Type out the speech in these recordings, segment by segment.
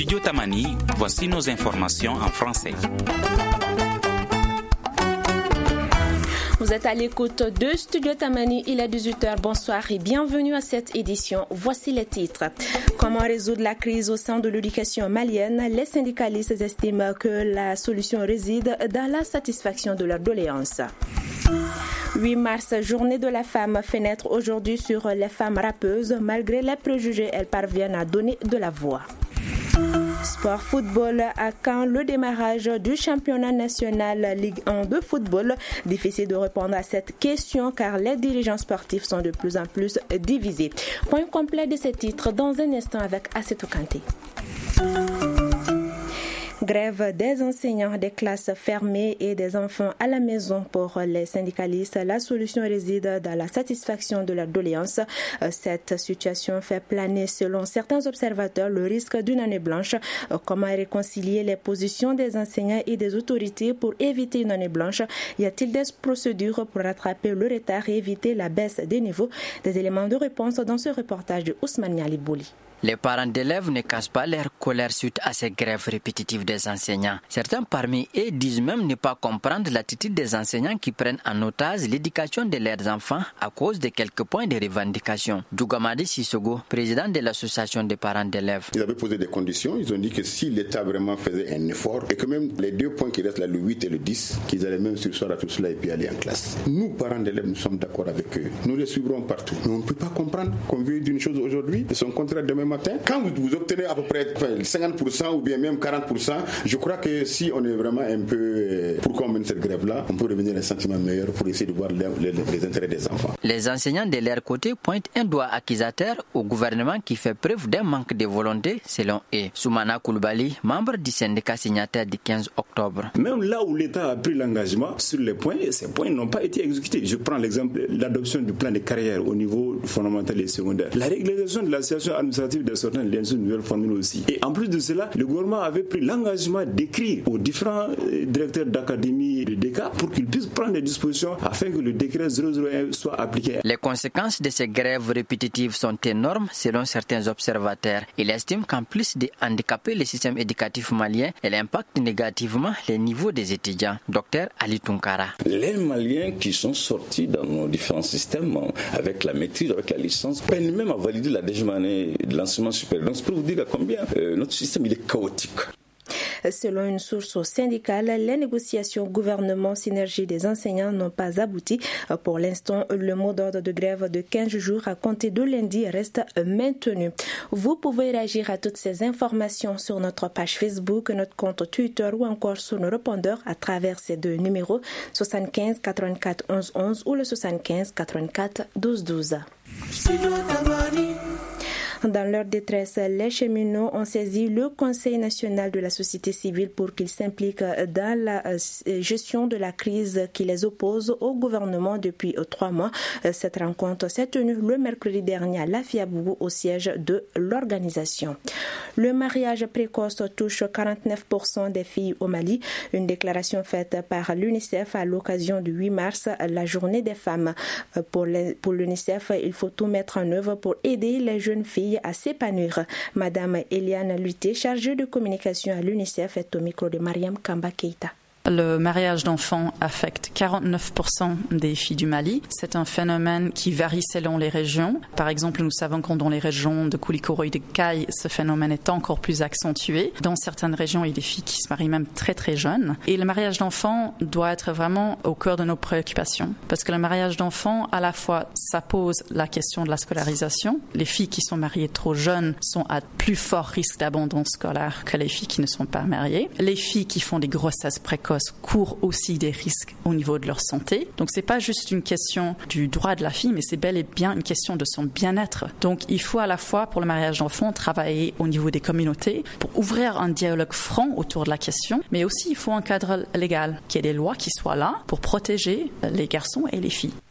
Studio Tamani, voici nos informations en français. Vous êtes à l'écoute de Studio Tamani, il est 18h, bonsoir et bienvenue à cette édition. Voici les titres. Comment résoudre la crise au sein de l'éducation malienne? Les syndicalistes estiment que la solution réside dans la satisfaction de leurs doléances. 8 mars, journée de la femme, fait naître aujourd'hui sur les femmes rappeuses. Malgré les préjugés, elles parviennent à donner de la voix. Sport football à Caen, le démarrage du championnat national Ligue 1 de football. Difficile de répondre à cette question car les dirigeants sportifs sont de plus en plus divisés. Point complet de ces titres dans un instant avec Assetou Kanté. Grève des enseignants, des classes fermées et des enfants à la maison pour les syndicalistes. La solution réside dans la satisfaction de leurs doléances. Cette situation fait planer, selon certains observateurs, le risque d'une année blanche. Comment réconcilier les positions des enseignants et des autorités pour éviter une année blanche? Y a-t-il des procédures pour rattraper le retard et éviter la baisse des niveaux? Des éléments de réponse dans ce reportage de Ousmane Nialibouli. Les parents d'élèves ne cachent pas leur colère suite à ces grèves répétitives des enseignants. Certains parmi eux disent même ne pas comprendre l'attitude des enseignants qui prennent en otage l'éducation de leurs enfants à cause de quelques points de revendication. Dougamadi Sissogo, président de l'association des parents d'élèves. Ils avaient posé des conditions, ils ont dit que si l'État vraiment faisait un effort et que même les 2 points qui restent là, le 8 et le 10, qu'ils allaient même sursoir à tout cela et puis aller en classe. Nous, parents d'élèves, nous sommes d'accord avec eux. Nous les suivrons partout. Mais on ne peut pas comprendre qu'on veut d'une chose aujourd'hui et son contraire demain matin. Quand vous obtenez à peu près 50% ou bien même 40%, je crois que si on est vraiment un peu pour qu'on mène cette grève-là, on peut revenir à un sentiment meilleur pour essayer de voir les intérêts des enfants. Les enseignants de leur côté pointent un doigt accusateur au gouvernement qui fait preuve d'un manque de volonté selon eux. Soumana Koulibaly, membre du syndicat signataire du 15 octobre. Même là où l'État a pris l'engagement sur les points, ces points n'ont pas été exécutés. Je prends l'exemple de l'adoption du plan de carrière au niveau fondamental et secondaire. La régularisation de la situation administrative des sortants de l'Institut nouvelle famille aussi. Et en plus de cela, le gouvernement avait pris l'engagement d'écrire aux différents directeurs d'académie de DECA pour qu'ils puissent prendre des dispositions afin que le décret 001 soit appliqué. Les conséquences de ces grèves répétitives sont énormes selon certains observateurs. Ils estiment qu'en plus de handicaper le système éducatif malien, elle impacte négativement les niveaux des étudiants. Docteur Ali Tunkara. Les Maliens qui sont sortis dans nos différents systèmes avec la maîtrise, avec la licence, peinent même à valider la deuxième année de l'enseignement supérieur. Donc, je peux vous dire combien notre système il est chaotique. Selon une source syndicale, les négociations gouvernement-synergie des enseignants n'ont pas abouti. Pour l'instant, le mot d'ordre de grève de 15 jours à compter de lundi reste maintenu. Vous pouvez réagir à toutes ces informations sur notre page Facebook, notre compte Twitter ou encore sur nos répondeurs à travers ces 2 numéros 75 84 11 11 ou le 75 84 12 12. Dans leur détresse, les cheminots ont saisi le Conseil national de la société civile pour qu'il s'implique dans la gestion de la crise qui les oppose au gouvernement depuis 3 mois. Cette rencontre s'est tenue le mercredi dernier à Lafiabougou au siège de l'organisation. Le mariage précoce touche 49% des filles au Mali. Une déclaration faite par l'UNICEF à l'occasion du 8 mars, la journée des femmes. Pour l'UNICEF, il faut tout mettre en œuvre pour aider les jeunes filles à s'épanouir. Madame Eliane Luité, chargée de communication à l'UNICEF, est au micro de Mariam Kamba Keita. Le mariage d'enfants affecte 49% des filles du Mali. C'est un phénomène qui varie selon les régions. Par exemple, nous savons que dans les régions de Koulikoro et de Kayes, ce phénomène est encore plus accentué. Dans certaines régions, il y a des filles qui se marient même très très jeunes. Et le mariage d'enfants doit être vraiment au cœur de nos préoccupations. Parce que le mariage d'enfants, à la fois, ça pose la question de la scolarisation. Les filles qui sont mariées trop jeunes sont à plus fort risque d'abandon scolaire que les filles qui ne sont pas mariées. Les filles qui font des grossesses précoces courent aussi des risques au niveau de leur santé. Donc c'est pas juste une question du droit de la fille, mais c'est bel et bien une question de son bien-être. Donc il faut à la fois pour le mariage d'enfants travailler au niveau des communautés pour ouvrir un dialogue franc autour de la question, mais aussi il faut un cadre légal, qu'il y ait des lois qui soient là pour protéger les garçons et les filles.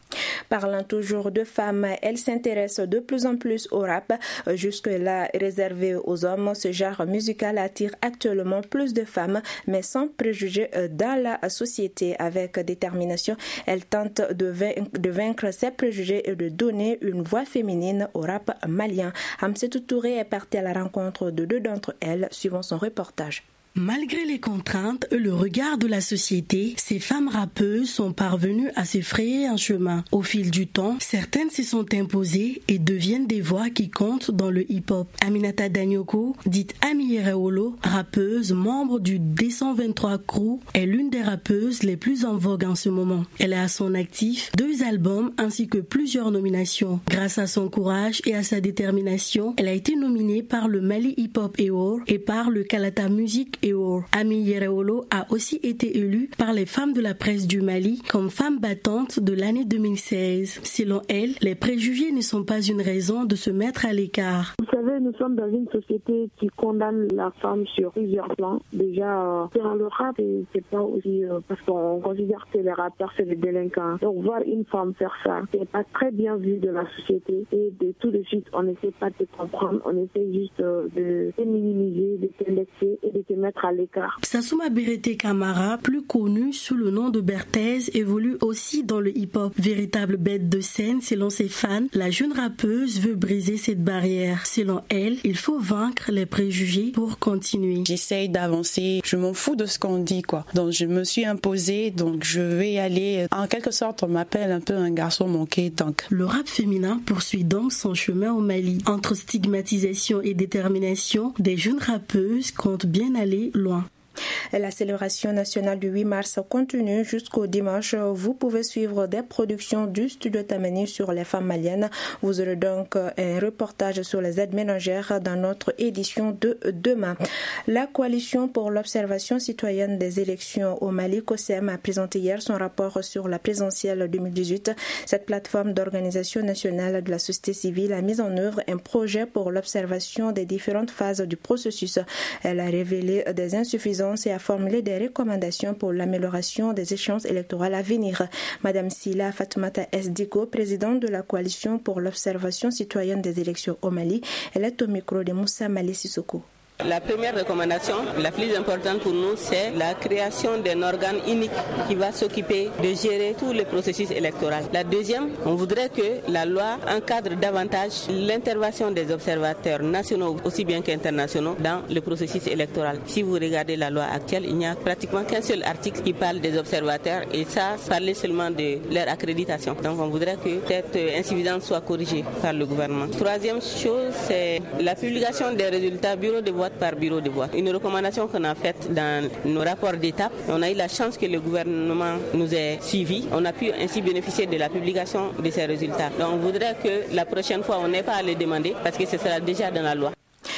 Parlant toujours de femmes, elles s'intéressent de plus en plus au rap. Jusque-là réservé aux hommes, ce genre musical attire actuellement plus de femmes, mais sans préjugés dans la société. Avec détermination, elles tentent de vaincre ces préjugés et de donner une voix féminine au rap malien. Hamsetou Touré est partie à la rencontre de 2 d'entre elles, suivant son reportage. Malgré les contraintes et le regard de la société, ces femmes rappeuses sont parvenues à se frayer un chemin. Au fil du temps, certaines se sont imposées et deviennent des voix qui comptent dans le hip-hop. Aminata Danyoko, dite Ami Yereolo, rappeuse, membre du D123 Crew, est l'une des rappeuses les plus en vogue en ce moment. Elle a à son actif 2 albums ainsi que plusieurs nominations. Grâce à son courage et à sa détermination, elle a été nominée par le Mali Hip Hop Award et par le Kalata Music Award. Ami Yereolo a aussi été élue par les femmes de la presse du Mali comme femme battante de l'année 2016. Selon elle, les préjugés ne sont pas une raison de se mettre à l'écart. Vous savez, nous sommes dans une société qui condamne la femme sur plusieurs plans. Déjà, dans le rap, c'est pas aussi parce qu'on considère que les rappeurs c'est des délinquants. Donc voir une femme faire ça, c'est pas très bien vu de la société. Et de tout de suite, on n'essaie pas de comprendre, on essaie juste de minimiser, de s'indexer et de se mettre à l'écart. Sassouma Berete Kamara, plus connue sous le nom de Berthèse, évolue aussi dans le hip-hop. Véritable bête de scène selon ses fans, la jeune rappeuse veut briser cette barrière. Selon elle, il faut vaincre les préjugés pour continuer. J'essaye d'avancer, je m'en fous de ce qu'on dit quoi. Donc je me suis imposée, donc je vais y aller. En quelque sorte, on m'appelle un peu un garçon manqué. Donc. Le rap féminin poursuit donc son chemin au Mali. Entre stigmatisation et détermination, des jeunes rappeuses comptent bien aller loin. La célébration nationale du 8 mars continue jusqu'au dimanche. Vous pouvez suivre des productions du Studio Tamani sur les femmes maliennes. Vous aurez donc un reportage sur les aides ménagères dans notre édition de demain. La Coalition pour l'observation citoyenne des élections au Mali, COSEM, a présenté hier son rapport sur la présidentielle 2018. Cette plateforme d'organisation nationale de la société civile a mis en œuvre un projet pour l'observation des différentes phases du processus. Elle a révélé des insuffisances et a formulé des recommandations pour l'amélioration des échéances électorales à venir. Madame Sila Fatoumata Esdiko, présidente de la Coalition pour l'observation citoyenne des élections au Mali, elle est au micro de Moussa Mali Sissoko. La première recommandation, la plus importante pour nous, c'est la création d'un organe unique qui va s'occuper de gérer tout le processus électoral. La deuxième, on voudrait que la loi encadre davantage l'intervention des observateurs nationaux aussi bien qu'internationaux dans le processus électoral. Si vous regardez la loi actuelle, il n'y a pratiquement qu'un seul article qui parle des observateurs et ça parlait seulement de leur accréditation. Donc on voudrait que cette insuffisance soit corrigée par le gouvernement. Troisième chose, c'est la publication des résultats bureau de vote par bureau de vote. Une recommandation qu'on a faite dans nos rapports d'étape. On a eu la chance que le gouvernement nous ait suivis. On a pu ainsi bénéficier de la publication de ces résultats. Donc on voudrait que la prochaine fois, on n'ait pas à les demander parce que ce sera déjà dans la loi.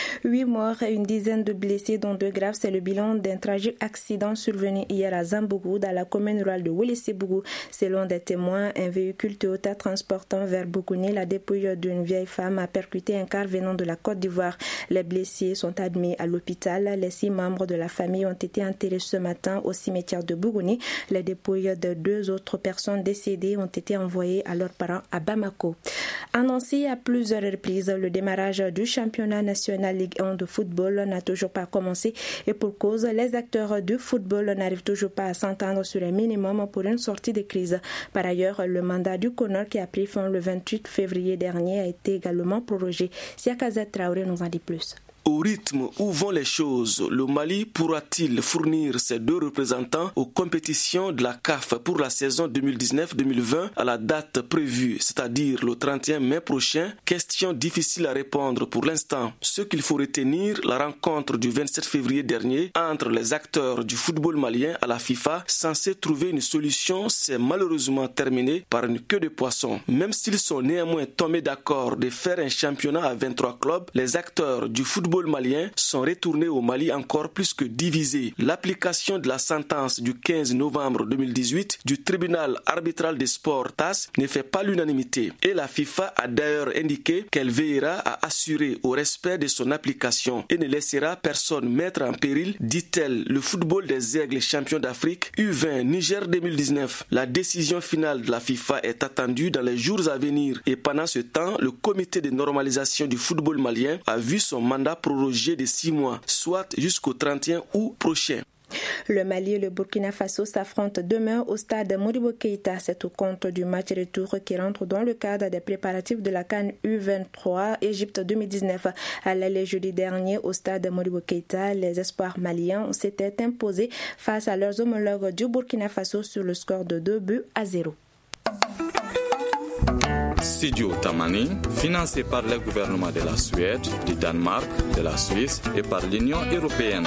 8 morts et une dizaine de blessés, dont 2 graves. C'est le bilan d'un tragique accident survenu hier à Zambougou, dans la commune rurale de Wélissé-Bougou. Selon des témoins, un véhicule Toyota transportant vers Bougouni la dépouille d'une vieille femme a percuté un car venant de la Côte d'Ivoire. Les blessés sont admis à l'hôpital. Les 6 membres de la famille ont été enterrés ce matin au cimetière de Bougouni. Les dépouilles de 2 autres personnes décédées ont été envoyées à leurs parents à Bamako. Annoncé à plusieurs reprises, le démarrage du championnat national Ligue 1 de football n'a toujours pas commencé et pour cause, les acteurs du football n'arrivent toujours pas à s'entendre sur un minimum pour une sortie de crise. Par ailleurs, le mandat du CONOR qui a pris fin le 28 février dernier a été également prorogé. Siakazet Traoré nous en dit plus. Au rythme où vont les choses, le Mali pourra-t-il fournir ses 2 représentants aux compétitions de la CAF pour la saison 2019-2020 à la date prévue, c'est-à-dire le 31 mai prochain? Question difficile à répondre pour l'instant. Ce qu'il faut retenir, la rencontre du 27 février dernier entre les acteurs du football malien à la FIFA, censée trouver une solution, s'est malheureusement terminée par une queue de poisson. Même s'ils sont néanmoins tombés d'accord de faire un championnat à 23 clubs, les acteurs du football football malien sont retournés au Mali encore plus que divisés. L'application de la sentence du 15 novembre 2018 du tribunal arbitral des sports TAS ne fait pas l'unanimité et la FIFA a d'ailleurs indiqué qu'elle veillera à assurer au respect de son application et ne laissera personne mettre en péril, dit-elle, le football des Aigles champions d'Afrique U20 Niger 2019. La décision finale de la FIFA est attendue dans les jours à venir et pendant ce temps, le comité de normalisation du football malien a vu son mandat prorogé de 6 mois, soit jusqu'au 31 août prochain. Le Mali et le Burkina Faso s'affrontent demain au stade Modibo Keïta. C'est au compte du match retour qui rentre dans le cadre des préparatifs de la CAN U23 Égypte 2019. À l'aller jeudi dernier au stade Modibo Keïta, les espoirs maliens s'étaient imposés face à leurs homologues du Burkina Faso sur le score de 2-0. Studio Tamani, financé par le gouvernement de la Suède, du Danemark, de la Suisse et par l'Union européenne.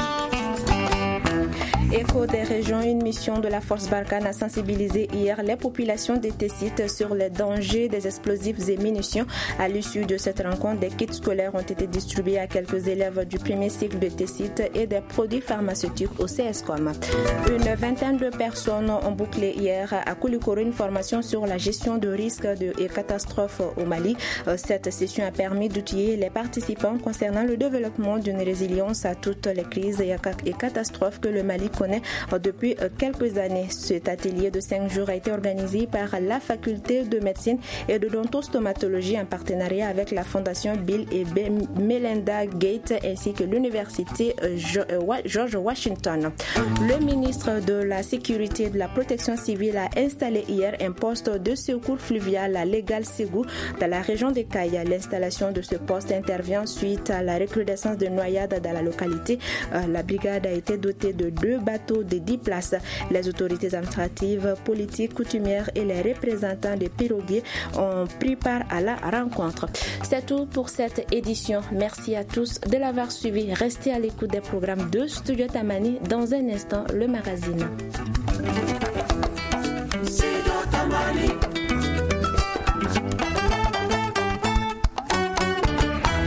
Écho des régions, une mission de la Force Barkhane a sensibilisé hier les populations des Tessites sur les dangers des explosifs et munitions. À l'issue de cette rencontre, des kits scolaires ont été distribués à quelques élèves du premier cycle de Tessites et des produits pharmaceutiques au CSCOM. Une vingtaine de personnes ont bouclé hier à Koulikoro une formation sur la gestion de risques et catastrophes au Mali. Cette session a permis d'outiller les participants concernant le développement d'une résilience à toutes les crises et catastrophes que le Mali connaît depuis quelques années. Cet atelier de 5 jours a été organisé par la faculté de médecine et de dentostomatologie en partenariat avec la fondation Bill et Melinda Gates ainsi que l'université George Washington. Le ministre de la Sécurité et de la Protection civile a installé hier un poste de secours fluvial à Légal Ségou dans la région de Kaya. L'installation de ce poste intervient suite à la recrudescence de noyades dans la localité. La brigade a été dotée de 2 bateaux de 10 places. Les autorités administratives, politiques, coutumières et les représentants des piroguiers ont pris part à la rencontre. C'est tout pour cette édition. Merci à tous de l'avoir suivi. Restez à l'écoute des programmes de Studio Tamani. Dans un instant, le magazine. Studio Tamani.